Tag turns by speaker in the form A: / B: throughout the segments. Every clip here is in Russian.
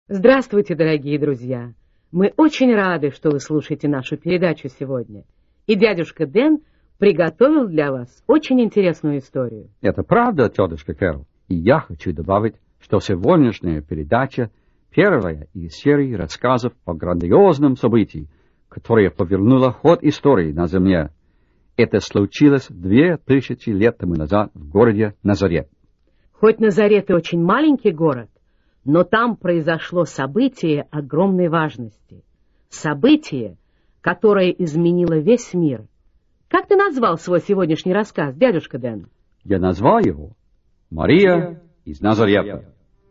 A: Здравствуйте, дорогие друзья! Мы очень рады, что вы слушаете нашу передачу сегодня. И дядюшка Дэн приготовил для вас очень интересную историю.
B: Это правда, тетушка Кэрол. И я хочу добавить, что сегодняшняя передача первая из серии рассказов о грандиозном событии, которое повернуло ход истории на Земле. Это случилось 2000 лет тому назад в городе Назарет.
A: Хоть Назарет и очень маленький город, но там произошло событие огромной важности. Событие, которое изменило весь мир. Как ты назвал свой сегодняшний рассказ, дядюшка Дэн?
B: Я назвал его «Мария из Назарета».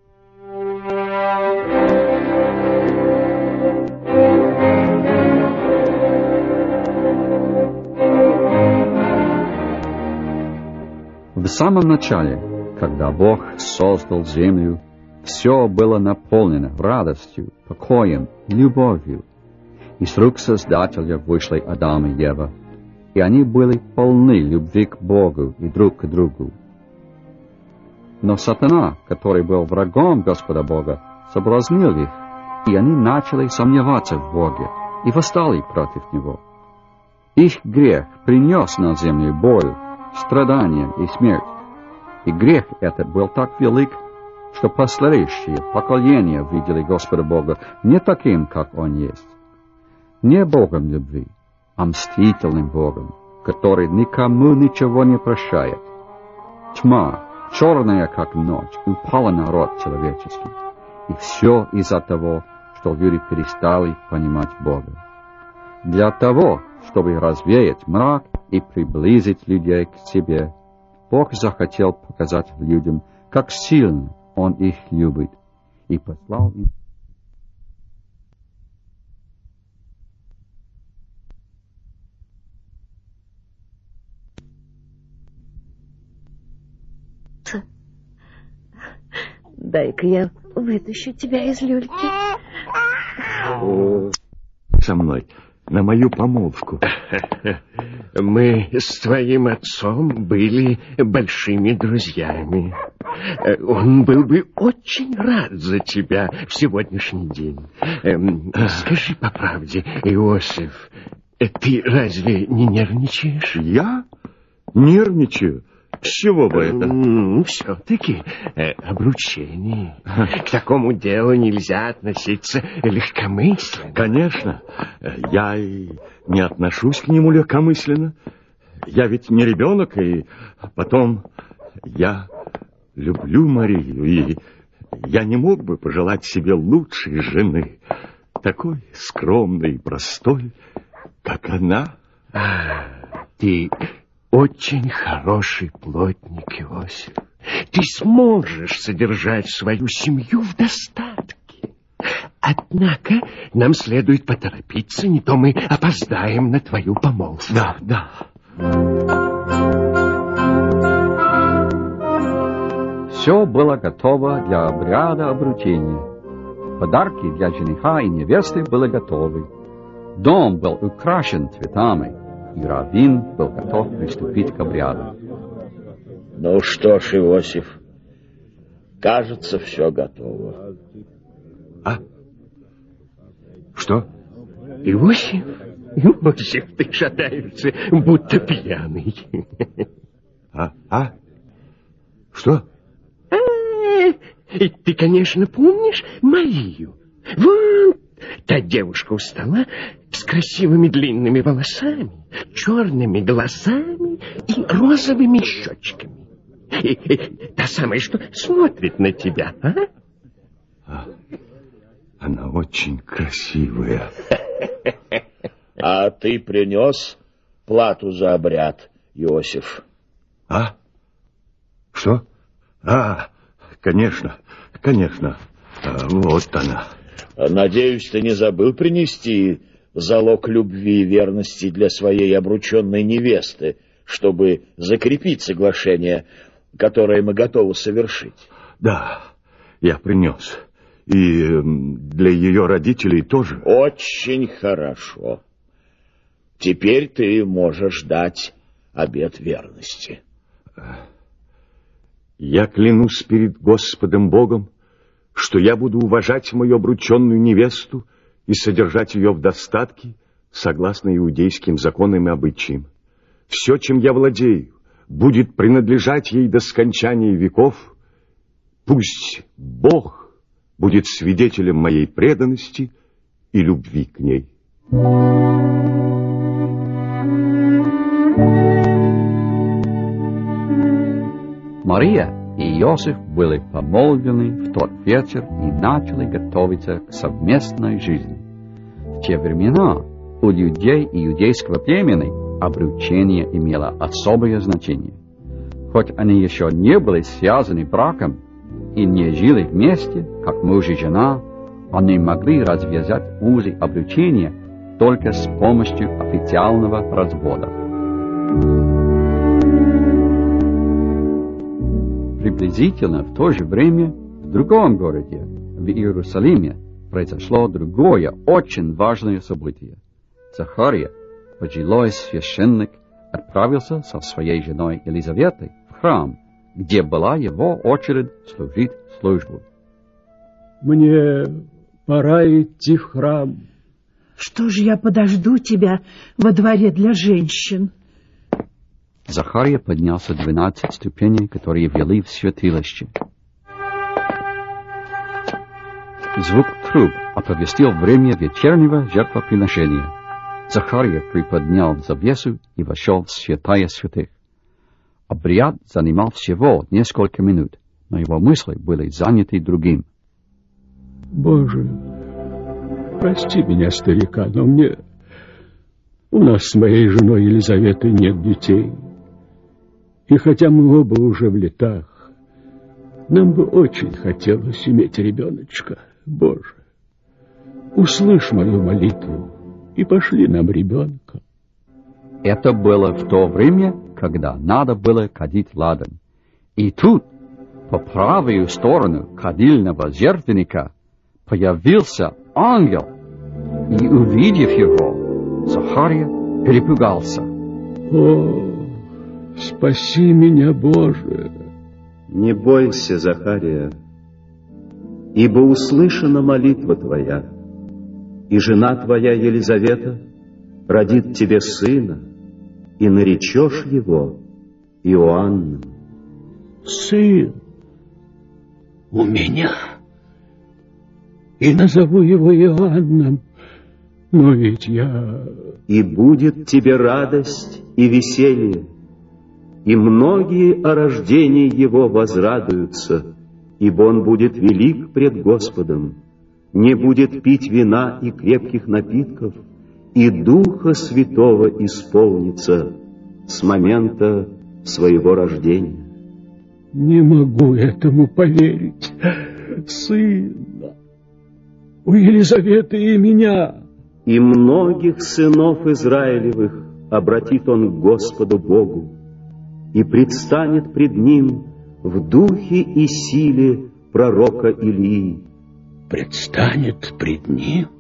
B: В самом начале, когда Бог создал землю, все было наполнено радостью, покоем, любовью. Из рук Создателя вышли Адам и Ева, и они были полны любви к Богу и друг к другу. Но Сатана, который был врагом Господа Бога, соблазнил их, и они начали сомневаться в Боге и восстали против Него. Их грех принес на землю боль, страдания и смерть. И грех этот был так велик, что последующие поколения видели Господа Бога не таким, как Он есть. Не Богом любви, а мстительным Богом, который никому ничего не прощает. Тьма, черная как ночь, упала на род человеческий. И все из-за того, что люди перестали понимать Бога. Для того, чтобы развеять мрак и приблизить людей к себе, Бог захотел показать людям, как сильно Он их любит, и послал им
C: Дай-ка я вытащу тебя из люльки.
D: Со мной на мою помолвку.
E: Мы с твоим отцом были большими друзьями. Он был бы очень рад за тебя в сегодняшний день. Скажи по правде, Иосиф, ты разве не нервничаешь?
D: Я? Нервничаю? С чего бы это?
E: Все-таки обручение. К такому делу нельзя относиться легкомысленно.
D: Конечно. Я и не отношусь к нему легкомысленно. Я ведь не ребенок, и потом я люблю Марию, и я не мог бы пожелать себе лучшей жены, такой скромной и простой, как она.
E: Ты очень хороший плотник, Иосиф. Ты сможешь содержать свою семью в достатке. Однако нам следует поторопиться, не то мы опоздаем на твою помолвку.
D: Да.
B: Все было готово для обряда обручения. Подарки для жениха и невесты были готовы. Дом был украшен цветами, и раввин был готов приступить к обряду.
F: Ну что ж, Иосиф, кажется, все готово.
D: А? Что?
E: Иосиф, ты шатаешься, будто пьяный.
D: А? Что?
E: Ты, конечно, помнишь Марию? Вон та девушка у стола с красивыми длинными волосами, черными глазами и розовыми щечками. Та самая, что смотрит на тебя, а?
D: Она очень красивая.
F: А ты принес плату за обряд, Иосиф?
D: А? Что? Конечно. Вот она.
F: Надеюсь, ты не забыл принести залог любви и верности для своей обрученной невесты, чтобы закрепить соглашение, которое мы готовы совершить.
D: Да, я принес. И для ее родителей тоже.
F: Очень хорошо. Теперь ты можешь дать обет верности.
D: Я клянусь перед Господом Богом, что я буду уважать мою обрученную невесту и содержать ее в достатке, согласно иудейским законам и обычаям. Все, чем я владею, будет принадлежать ей до скончания веков. Пусть Бог будет свидетелем моей преданности и любви к ней.
B: Мария и Иосиф были помолвлены в тот вечер и начали готовиться к совместной жизни. В те времена у людей и иудейского племени обручение имело особое значение. Хоть они еще не были связаны браком и не жили вместе, как муж и жена, они могли развязать узы обручения только с помощью официального развода. Приблизительно в то же время в другом городе, в Иерусалиме, произошло другое, очень важное событие. Захария, пожилой священник, отправился со своей женой Елизаветой в храм, где была его очередь служить службу.
E: Мне пора идти в храм.
G: Что ж, я подожду тебя во дворе для женщин.
B: Захария поднялся 12 ступеней, которые вели в святилище. Звук труб оповестил время вечернего жертвоприношения. Захария приподнял завесу и вошел в святая святых. Обряд занимал всего несколько минут, но его мысли были заняты другим.
E: Боже, прости меня, старика, но у нас с моей женой Елизаветой нет детей. И хотя мы оба уже в летах, нам бы очень хотелось иметь ребеночка. Боже, услышь мою молитву и пошли нам ребенка.
B: Это было в то время, когда надо было кадить ладан. И тут, по правую сторону кадильного жертвенника, появился ангел. И, увидев его, Захария перепугался.
E: О, спаси меня, Боже!
H: Не бойся, Захария, ибо услышана молитва твоя, и жена твоя Елизавета родит тебе сына, и наречешь его Иоанном.
E: Сын у меня, и назову его Иоанном, но ведь я...
H: И будет тебе радость и веселье, и многие о рождении его возрадуются, ибо он будет велик пред Господом, не будет пить вина и крепких напитков, и Духа Святого исполнится с момента своего рождения.
E: Не могу этому поверить. Сына у Елизаветы и меня.
H: И многих сынов Израилевых обратит он к Господу Богу, и предстанет пред Ним в духе и силе пророка Илии.
E: Предстанет пред Ним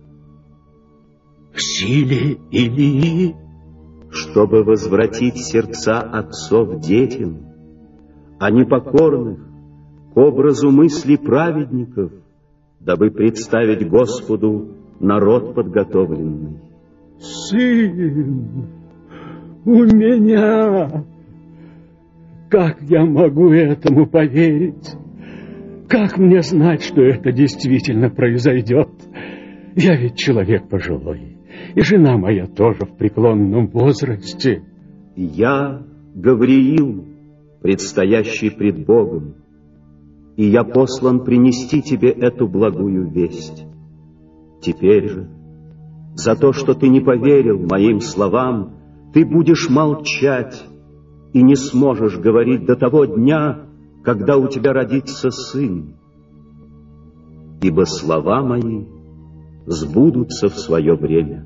E: в силе Илии?
H: Чтобы возвратить сердца отцов детям, а непокорных к образу мыслей праведников, дабы представить Господу народ подготовленный.
E: Сын у меня! Как я могу этому поверить? Как мне знать, что это действительно произойдет? Я ведь человек пожилой, и жена моя тоже в преклонном возрасте.
H: Я Гавриил, предстоящий пред Богом, и я послан принести тебе эту благую весть. Теперь же, за то, что ты не поверил моим словам, ты будешь молчать и не сможешь говорить до того дня, когда у тебя родится сын. Ибо слова мои сбудутся в свое время.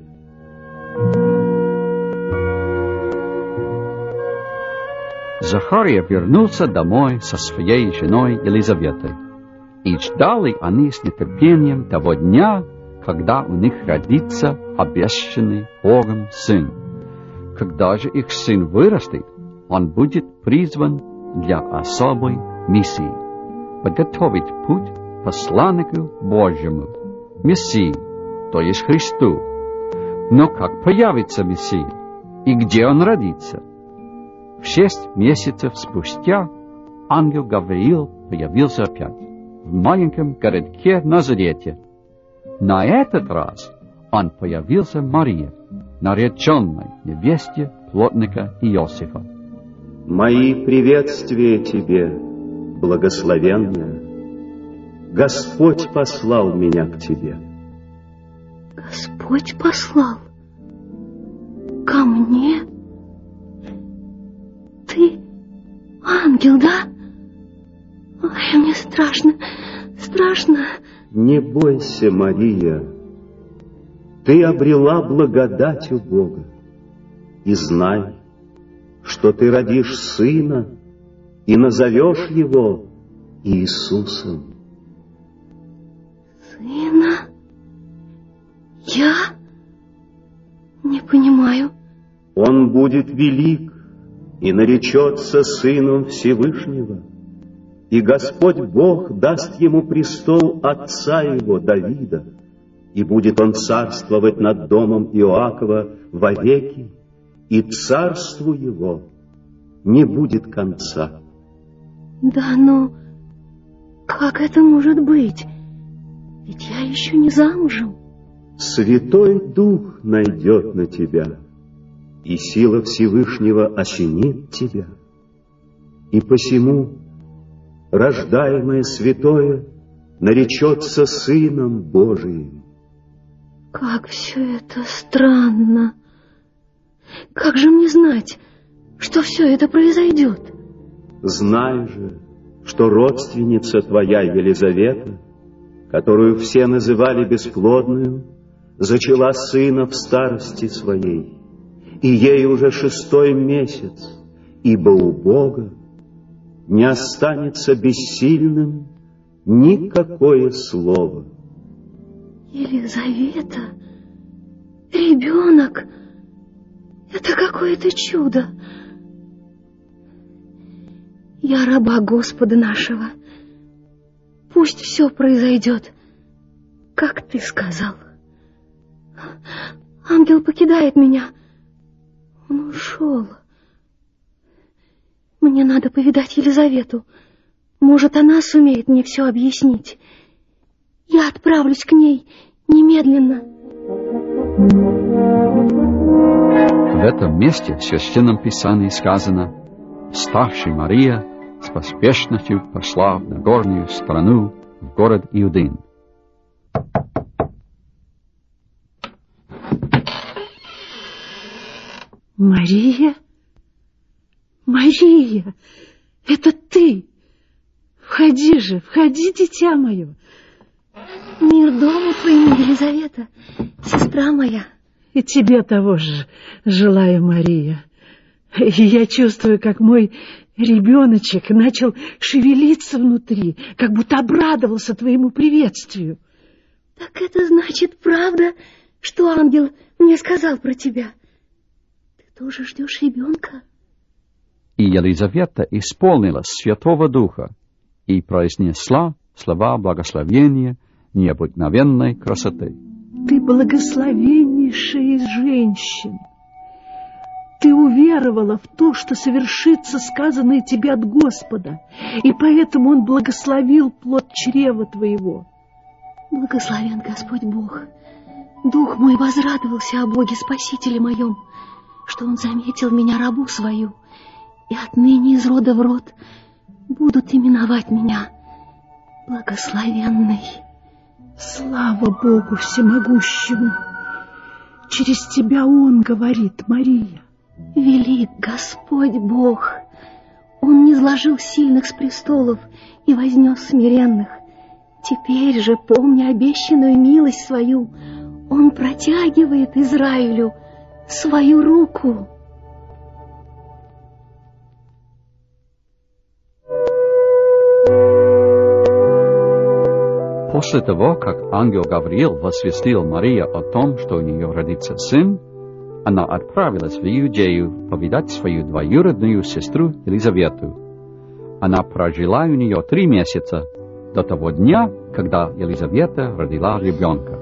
B: Захария вернулся домой со своей женой Елизаветой, и ждали они с нетерпением того дня, когда у них родится обещанный Богом сын. Когда же их сын вырастет, он будет призван для особой миссии — подготовить путь посланнику Божьему, Мессии, то есть Христу. Но как появится Мессия и где он родится? В 6 месяцев спустя ангел Гавриил появился опять в маленьком городке Назарете. На этот раз он появился Марии, нареченной невесте плотника Иосифа.
H: Мои приветствия тебе, благословенная. Господь послал меня к тебе.
C: Господь послал? Ко мне? Ты ангел, да? Ой, мне страшно, страшно.
H: Не бойся, Мария. Ты обрела благодать у Бога. И знай, что ты родишь сына и назовешь его Иисусом.
C: Сына? Я? Не понимаю.
H: Он будет велик и наречется Сыном Всевышнего. И Господь Бог даст ему престол отца его, Давида, и будет он царствовать над домом Иоакова вовеки, и царству его не будет конца.
C: Да, но как это может быть? Ведь я еще не замужем.
H: Святой Дух найдет на тебя, и сила Всевышнего осенит тебя. И посему рождаемое святое наречется Сыном Божиим.
C: Как все это странно. Как же мне знать, что все это произойдет?
H: Знай же, что родственница твоя Елизавета, которую все называли бесплодную, зачала сына в старости своей, и ей уже 6-й месяц, ибо у Бога не останется бессильным никакое слово.
C: Елизавета? Ребенок? Это какое-то чудо. Я раба Господа нашего. Пусть все произойдет, как ты сказал. Ангел покидает меня. Он ушел. Мне надо повидать Елизавету. Может, она сумеет мне все объяснить. Я отправлюсь к ней немедленно.
B: В этом месте в Священном Писании сказано: «Вставши Мария с поспешностью пошла в Нагорную страну, в город Иудин».
G: Мария? Мария, это ты! Входи же, входи, дитя мое.
C: Мир дому твоему, Елизавета, сестра моя.
G: И тебе того же желаю, Мария. И я чувствую, как мой ребеночек начал шевелиться внутри, как будто обрадовался твоему приветствию.
C: Так это значит правда, что ангел мне сказал про тебя? Ты тоже ждешь ребенка?
B: И Елизавета исполнилась Святого Духа и произнесла слова благословения необыкновенной красоты.
G: Ты благословеннейшая из женщин. Ты уверовала в то, что совершится сказанное тебе от Господа, и поэтому Он благословил плод чрева твоего.
C: Благословен Господь Бог. Дух мой возрадовался о Боге Спасителе моем, что Он заметил меня, рабу свою, и отныне из рода в род будут именовать меня благословенной.
G: Слава Богу Всемогущему! Через тебя Он говорит, Мария.
C: Велик Господь Бог. Он низложил сильных с престолов и вознес смиренных. Теперь же, помня обещанную милость свою, Он протягивает Израилю свою руку.
B: После того, как ангел Гавриил возвестил Марии о том, что у нее родится сын, она отправилась в Иудею повидать свою двоюродную сестру Елизавету. Она прожила у нее 3 месяца до того дня, когда Елизавета родила ребенка.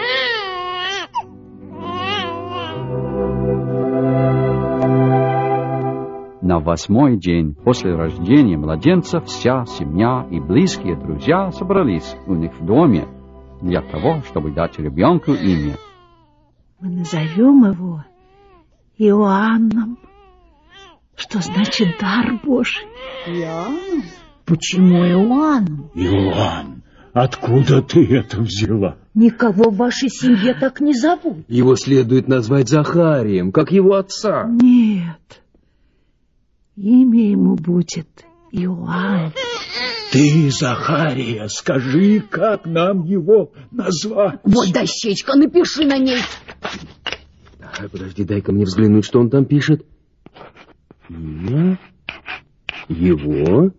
B: На 8-й день после рождения младенца вся семья и близкие друзья собрались у них в доме для того, чтобы дать ребенку имя.
G: Мы назовем его Иоанном, что значит дар Божий.
C: Иоанн? Почему Иоанн?
I: Иоанн, откуда ты это взяла?
C: Никого в вашей семье так не зовут.
J: Его следует назвать Захарием, как его отца.
G: Нет, имя ему будет Иоанн.
I: Ты, Захария, скажи, как нам его назвать?
C: Вот дощечка, напиши на ней.
J: Подожди, дай-ка мне взглянуть, что он там пишет. Имя его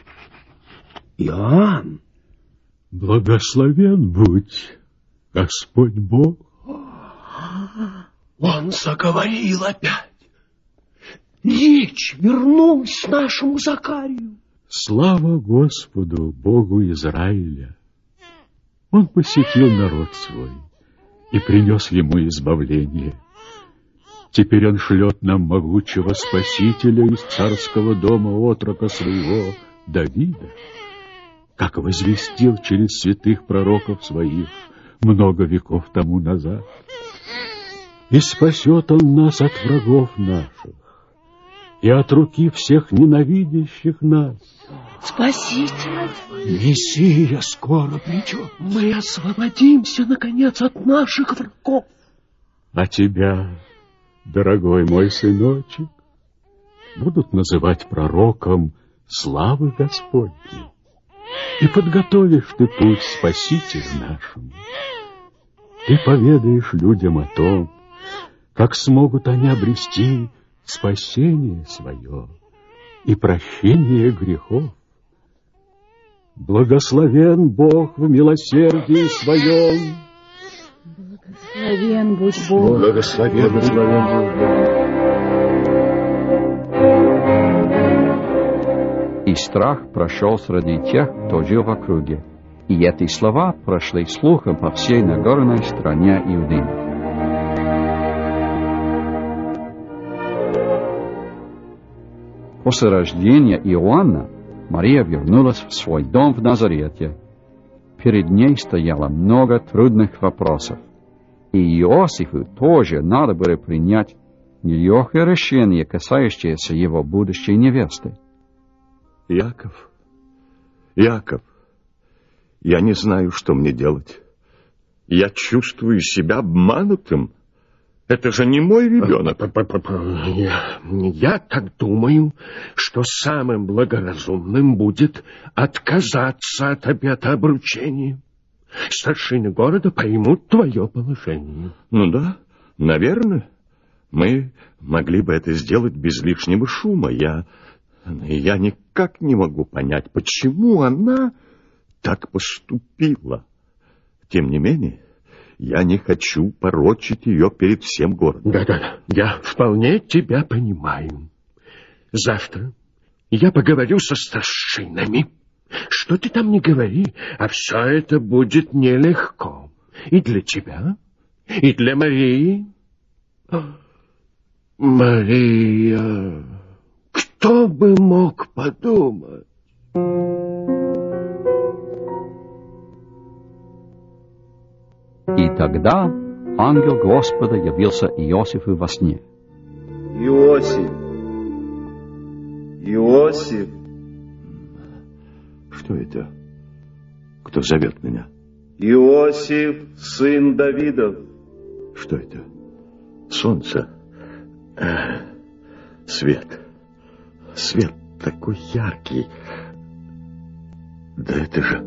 J: Иоанн.
I: Благословен будь Господь Бог.
E: Он заговорил опять. Речь вернулась нашему Захарию.
I: Слава Господу, Богу Израиля! Он посетил народ свой и принес ему избавление. Теперь он шлет нам могучего Спасителя из царского дома отрока своего Давида, как возвестил через святых пророков своих много веков тому назад. И спасет он нас от врагов наших и от руки всех ненавидящих нас.
C: Спаситель.
E: Мессия скоро придет. Мы освободимся, наконец, от наших врагов.
I: А тебя, дорогой мой сыночек, будут называть пророком славы Господней. И подготовишь ты путь Спасителю нашему. Ты поведаешь людям о том, как смогут они обрести спасение свое и прощение грехов. Благословен Бог в милосердии своем.
C: Благословен будь Бог.
E: Благословен Бог.
B: И страх прошел среди тех, кто жил в округе. И эти слова прошли слухом по всей Нагорной стране Иудеи. После рождения Иоанна Мария вернулась в свой дом в Назарете. Перед ней стояло много трудных вопросов. И Иосифу тоже надо было принять нелегкое решение, касающееся его будущей невесты.
D: Яков, я не знаю, что мне делать. Я чувствую себя обманутым. Это же не мой ребенок.
E: Я так думаю, что самым благоразумным будет отказаться от обета обручения. Старшины города поймут твое положение.
D: Ну да, наверное. Мы могли бы это сделать без лишнего шума. Я никак не могу понять, почему она так поступила. Тем не менее, я не хочу порочить ее перед всем городом.
E: Да, я вполне тебя понимаю. Завтра я поговорю со старшинами. Что ты там не говори, а все это будет нелегко. И для тебя, и для Марии. Мария, кто бы мог подумать?
B: И тогда ангел Господа явился Иосифу во сне.
H: Иосиф!
D: Что это? Кто зовет меня?
H: Иосиф, сын Давидов.
D: Что это? Солнце. Свет. Свет такой яркий. Да это же...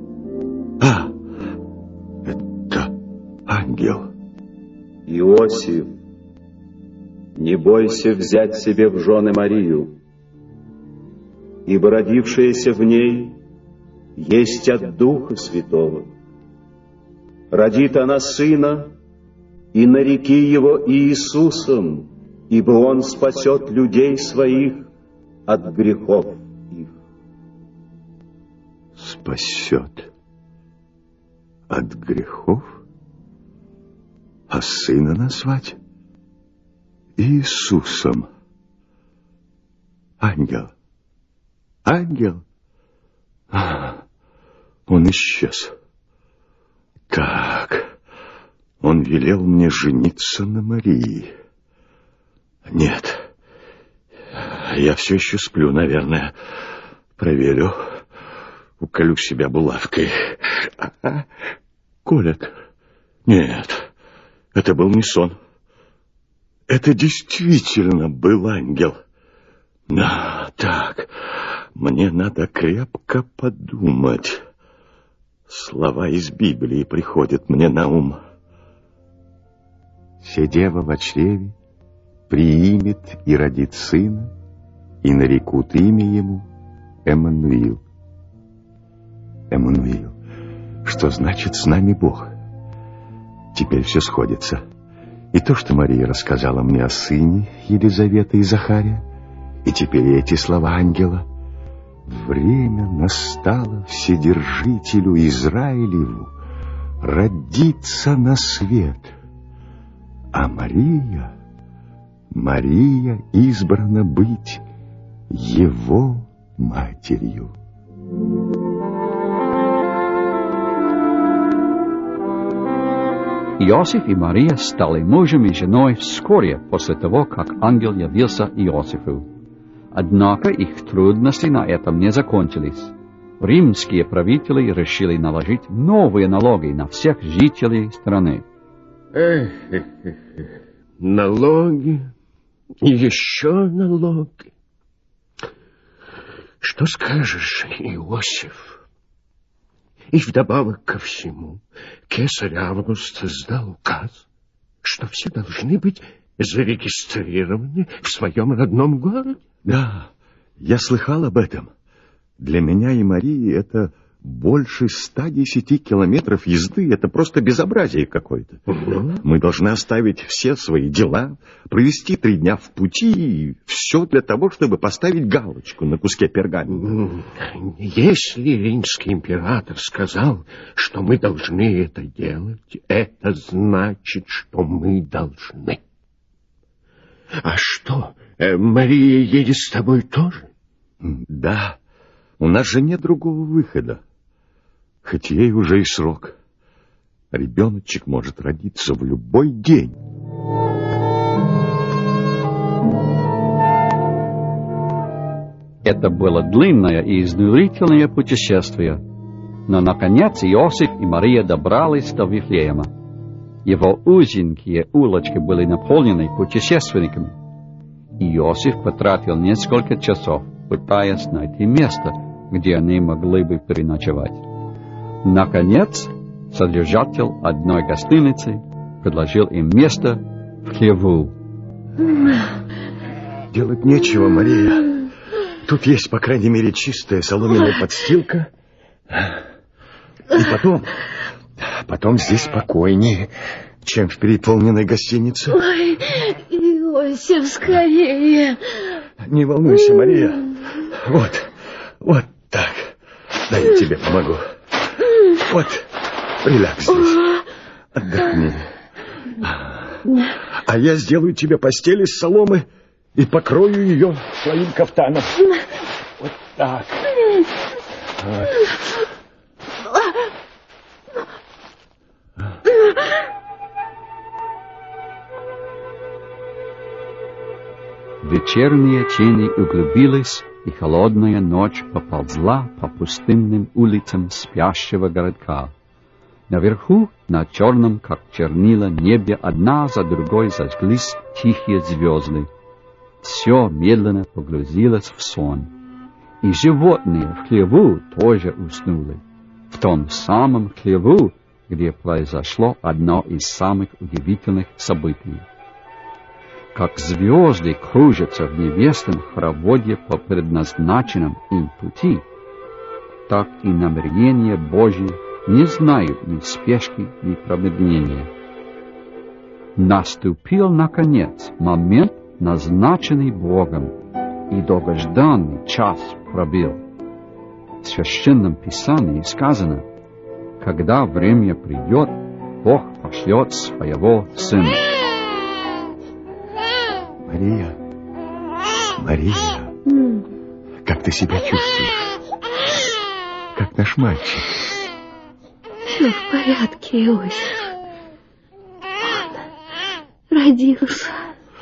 D: это ангел.
H: Иосиф, не бойся взять себе в жены Марию, ибо родившаяся в ней есть от Духа Святого. Родит она сына, и нареки его Иисусом, ибо он спасет людей своих от грехов их.
D: спасет от грехов, а сына назвать Иисусом. Ангел, ангел, он исчез. Как? Он велел мне жениться на Марии. Нет, я все еще сплю, наверное. Проверю, уколю себя булавкой. Колет. Нет, это был не сон. Это действительно был ангел. Так, мне надо крепко подумать. Слова из Библии приходят мне на ум. «Се дева во чреве приимет и родит сына, и нарекут имя ему Эммануил». Эммануил. Что значит «с нами Бог»? Теперь все сходится. И то, что Мария рассказала мне о сыне Елизаветы и Захария, и теперь эти слова ангела. Время настало Вседержителю Израилеву родиться на свет. А Мария избрана быть его матерью.
B: Иосиф и Мария стали мужем и женой вскоре после того, как ангел явился Иосифу. Однако их трудности на этом не закончились. Римские правители решили наложить новые налоги на всех жителей страны.
E: Налоги и еще налоги. Что скажешь, Иосиф? И вдобавок ко всему, кесарь Август издал указ, что все должны быть зарегистрированы в своем родном городе.
D: Да, я слыхал об этом. Для меня и Марии это больше 110 километров езды. Это просто безобразие какое-то. Мы должны оставить все свои дела, провести 3 дня в пути, и все для того, чтобы поставить галочку на куске пергамента.
E: Если римский император сказал, что мы должны это делать, это значит, что мы должны. А что, Мария едет с тобой тоже?
D: Да, у нас же нет другого выхода. Хоть ей уже и срок. Ребеночек может родиться в любой день.
B: Это было длинное и изнурительное путешествие, но, наконец, Иосиф и Мария добрались до Вифлеема. Его узенькие улочки были наполнены путешественниками. Иосиф потратил несколько часов, пытаясь найти место, где они могли бы переночевать. Наконец, содержатель одной гостиницы предложил им место в хлеву.
D: Делать нечего, Мария. Тут есть, по крайней мере, чистая соломенная подстилка. И потом здесь спокойнее, чем в переполненной гостинице.
C: Ой, Иосиф, скорее.
D: Не волнуйся, Мария. Вот так. Дай я тебе помогу. Вот, приляг здесь. Отдохни. А я сделаю тебе постель из соломы и покрою ее своим кафтаном. Вот так. Вот.
B: Вечерние тени углубились, и холодная ночь поползла по пустынным улицам спящего городка. Наверху, на черном, как чернила, небе одна за другой зажглись тихие звезды. Все медленно погрузилось в сон. И животные в хлеву тоже уснули. В том самом хлеву, где произошло одно из самых удивительных событий. Как звезды кружатся в небесном хороводе по предназначенном им пути, так и намерения Божьи не знают ни спешки, ни промедления. Наступил, наконец, момент, назначенный Богом, и долгожданный час пробил. В Священном Писании сказано: когда время придет, Бог пошлет своего Сына.
D: Мария, Мария, как ты себя чувствуешь? Как наш мальчик?
C: Все в порядке, Иосиф. Он родился.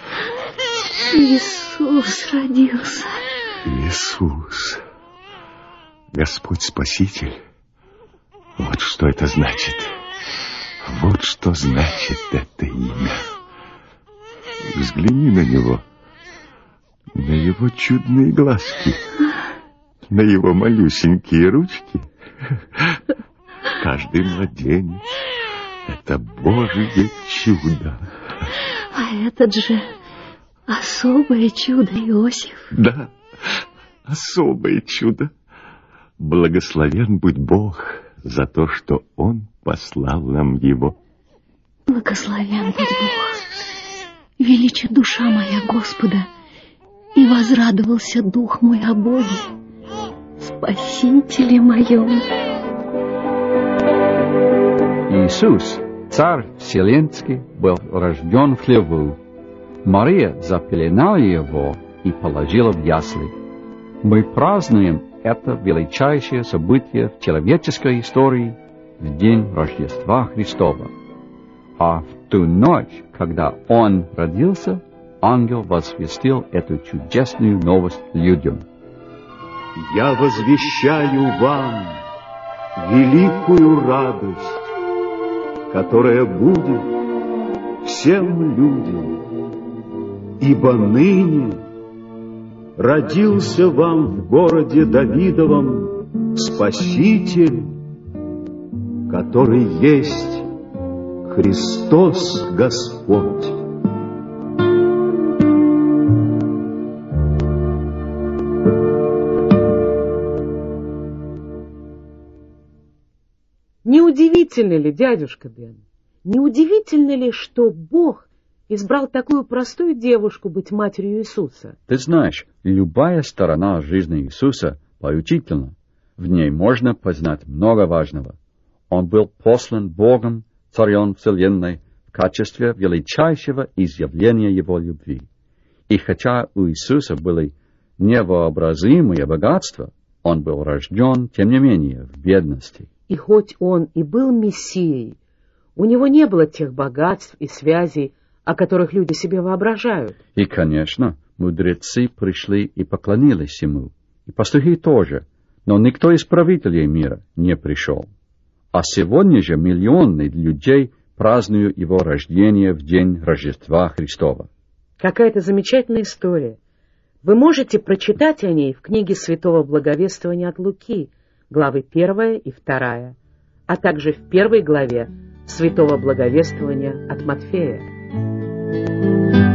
C: Иисус родился.
D: Иисус, Господь Спаситель. Вот что это значит. Вот что значит это имя. Взгляни на него, на его чудные глазки, на его малюсенькие ручки. Каждый младенец — это Божие чудо.
C: А этот же особое чудо, Иосиф.
D: Да, особое чудо. Благословен будь Бог за то, что Он послал нам его.
C: Благословен будь Бог. Величит душа моя Господа, и возрадовался дух мой о Боге, Спасителе моем.
B: Иисус, Царь Вселенский, был рожден в хлеву. Мария запеленала его и положила в ясли. Мы празднуем это величайшее событие в человеческой истории в день Рождества Христова. А в ту ночь, когда Он родился, ангел возвестил эту чудесную новость людям.
H: Я возвещаю вам великую радость, которая будет всем людям, ибо ныне родился вам в городе Давидовом Спаситель, который есть Христос Господь.
A: Неудивительно ли, дядюшка Бен, неудивительно ли, что Бог избрал такую простую девушку быть матерью Иисуса?
B: Ты знаешь, любая сторона жизни Иисуса поучительна. В ней можно познать много важного. Он был послан Богом, Царем Вселенной, в качестве величайшего изъявления Его любви. И хотя у Иисуса были невообразимые богатства, Он был рожден, тем не менее, в бедности.
A: И хоть Он и был Мессией, у Него не было тех богатств и связей, о которых люди себе воображают.
B: И, конечно, мудрецы пришли и поклонились Ему, и пастухи тоже, но никто из правителей мира не пришел. А сегодня же миллионы людей празднуют Его рождение в день Рождества Христова.
A: Какая-то замечательная история. Вы можете прочитать о ней в книге Святого Благовествования от Луки, главы 1 и 2, а также в 1 главе Святого Благовествования от Матфея.